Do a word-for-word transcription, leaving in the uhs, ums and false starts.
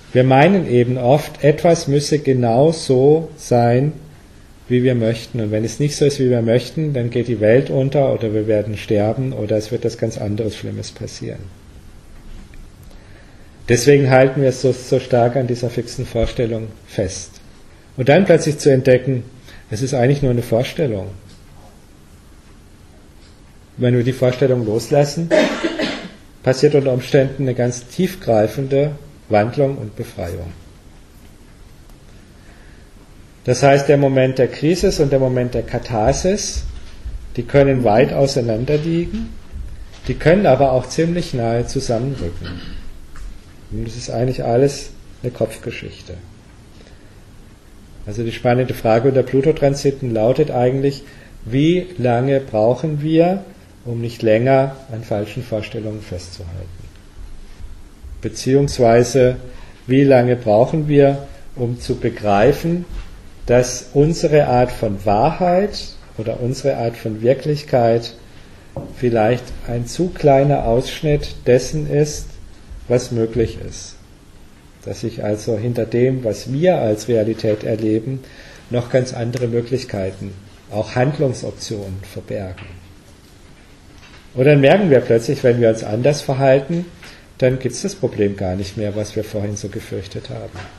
Wir meinen eben oft, etwas müsse genau so sein, wie wir möchten. Und wenn es nicht so ist, wie wir möchten, dann geht die Welt unter oder wir werden sterben oder es wird etwas ganz anderes Schlimmes passieren. Deswegen halten wir es so, so stark an dieser fixen Vorstellung fest. Und dann plötzlich zu entdecken, es ist eigentlich nur eine Vorstellung. Wenn wir die Vorstellung loslassen, passiert unter Umständen eine ganz tiefgreifende Wandlung und Befreiung. Das heißt, der Moment der Krise und der Moment der Katharsis, die können weit auseinander liegen, die können aber auch ziemlich nahe zusammenrücken. Und das ist eigentlich alles eine Kopfgeschichte. Also die spannende Frage unter Pluto-Transiten lautet eigentlich, wie lange brauchen wir, um nicht länger an falschen Vorstellungen festzuhalten? Beziehungsweise, wie lange brauchen wir, um zu begreifen, dass unsere Art von Wahrheit oder unsere Art von Wirklichkeit vielleicht ein zu kleiner Ausschnitt dessen ist, was möglich ist. Dass sich also hinter dem, was wir als Realität erleben, noch ganz andere Möglichkeiten, auch Handlungsoptionen verbergen. Und dann merken wir plötzlich, wenn wir uns anders verhalten, dann gibt es das Problem gar nicht mehr, was wir vorhin so gefürchtet haben.